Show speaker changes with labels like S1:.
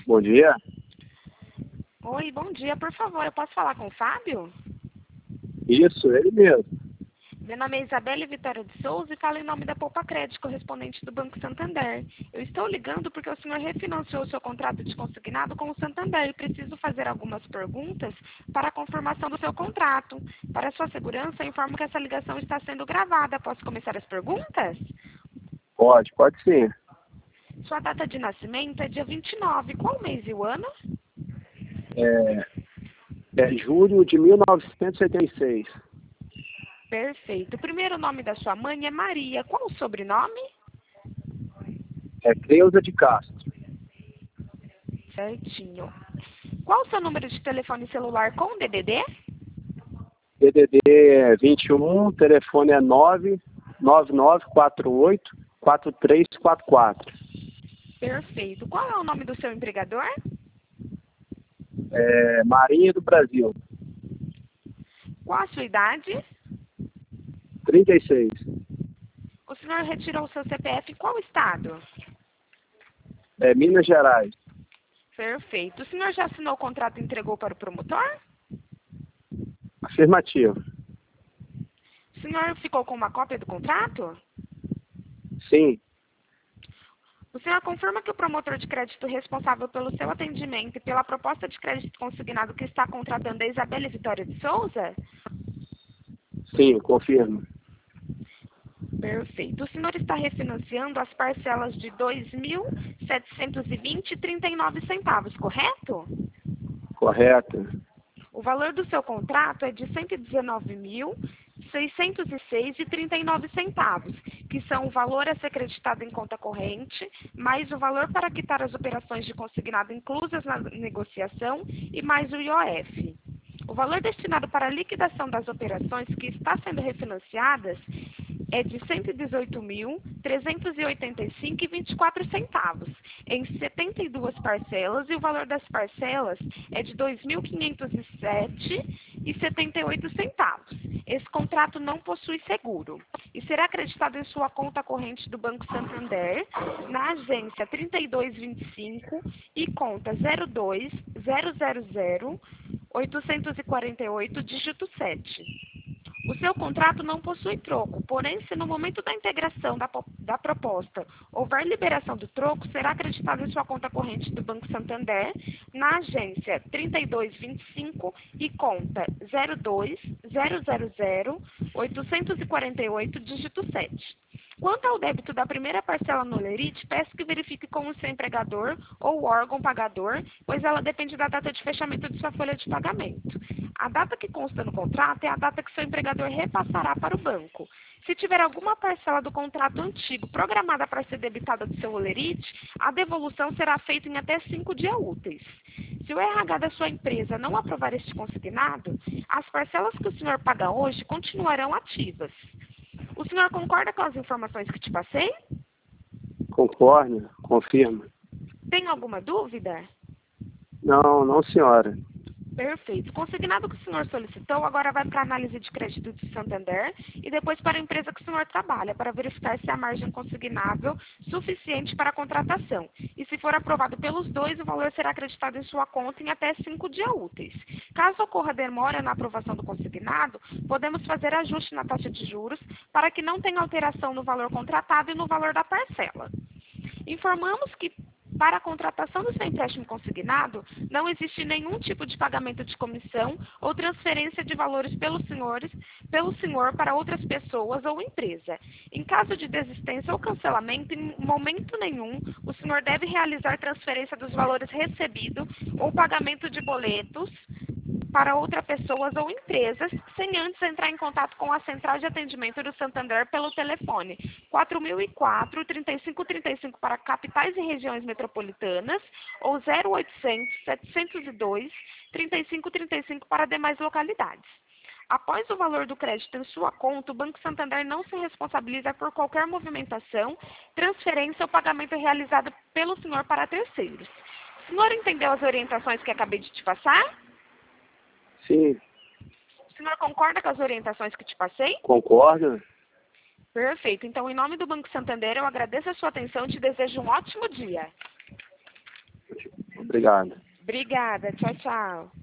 S1: Bom dia.
S2: Oi, bom dia. Por favor, eu posso falar com o Fábio?
S1: Isso, ele mesmo.
S2: Meu nome é Isabelle Vitória de Souza e falo em nome da Poupa Crédito, correspondente do Banco Santander. Eu estou ligando porque o senhor refinanciou o seu contrato de consignado com o Santander e preciso fazer algumas perguntas para a confirmação do seu contrato. Para sua segurança, eu informo que essa ligação está sendo gravada. Posso começar as perguntas?
S1: Pode sim.
S2: Sua data de nascimento é dia 29. Qual mês e o ano?
S1: É julho de 1976.
S2: Perfeito. O primeiro nome da sua mãe é Maria. Qual o sobrenome?
S1: É Creuza de Castro.
S2: Certinho. Qual o seu número de telefone celular com DDD?
S1: DDD é 21, telefone é 99948-4344.
S2: Perfeito. Qual é o nome do seu empregador?
S1: É Marinha do Brasil.
S2: Qual a sua idade?
S1: 36.
S2: O senhor retirou o seu CPF em qual estado?
S1: É Minas Gerais.
S2: Perfeito. O senhor já assinou o contrato e entregou para o promotor?
S1: Afirmativo.
S2: O senhor ficou com uma cópia do contrato?
S1: Sim,
S2: O senhor confirma que o promotor de crédito responsável pelo seu atendimento e pela proposta de crédito consignado que está contratando é Isabelle Vitória de Souza?
S1: sim, confirmo.
S2: Perfeito. O senhor está refinanciando as parcelas de R$ 2.720,39, correto?
S1: Correto.
S2: O valor do seu contrato é de R$ 119.606,39, que são o valor a ser creditado em conta corrente, mais o valor para quitar as operações de consignado inclusas na negociação e mais o IOF. O valor destinado para a liquidação das operações que está sendo refinanciadas é de R$ 118.385,24 em 72 parcelas e o valor das parcelas é de R$ 2.507,78. Esse contrato não possui seguro e será acreditado em sua conta corrente do Banco Santander na agência 3225 e conta 02000848 dígito 7. O seu contrato não possui troco, porém, se no momento da integração da proposta houver liberação do troco, será acreditado em sua conta corrente do Banco Santander na agência 3225 e conta 02000848 dígito 7. Quanto ao débito da primeira parcela no Lerite, peço que verifique com o seu empregador ou órgão pagador, pois ela depende da data de fechamento de sua folha de pagamento. A data que consta no contrato é a data que seu empregador repassará para o banco. Se tiver alguma parcela do contrato antigo programada para ser debitada do seu Lerite, a devolução será feita em até 5 dias úteis. Se o RH da sua empresa não aprovar este consignado, as parcelas que o senhor paga hoje continuarão ativas. O senhor concorda com as informações que te passei?
S1: Concordo, confirmo.
S2: Tem alguma dúvida?
S1: Não, senhora.
S2: Perfeito. O consignado que o senhor solicitou agora vai para a análise de crédito de Santander e depois para a empresa que o senhor trabalha, para verificar se há margem consignável suficiente para a contratação. E se for aprovado pelos dois, o valor será acreditado em sua conta em até 5 dias úteis. Caso ocorra demora na aprovação do consignado, podemos fazer ajuste na taxa de juros para que não tenha alteração no valor contratado e no valor da parcela. Informamos que para a contratação do seu empréstimo consignado, não existe nenhum tipo de pagamento de comissão ou transferência de valores pelo senhor para outras pessoas ou empresa. Em caso de desistência ou cancelamento, em momento nenhum, o senhor deve realizar transferência dos valores recebidos ou pagamento de boletos para outras pessoas ou empresas, sem antes entrar em contato com a central de atendimento do Santander pelo telefone 4004-3535 para capitais e regiões metropolitanas ou 0800-702-3535 para demais localidades. Após o valor do crédito em sua conta, o Banco Santander não se responsabiliza por qualquer movimentação, transferência ou pagamento realizado pelo senhor para terceiros. O senhor entendeu as orientações que acabei de te passar?
S1: Sim,
S2: O senhor concorda com as orientações que te passei?
S1: concordo.
S2: Perfeito. Então, em nome do Banco Santander, eu agradeço a sua atenção e te desejo um ótimo dia.
S1: Obrigado.
S2: Obrigada. Tchau, tchau.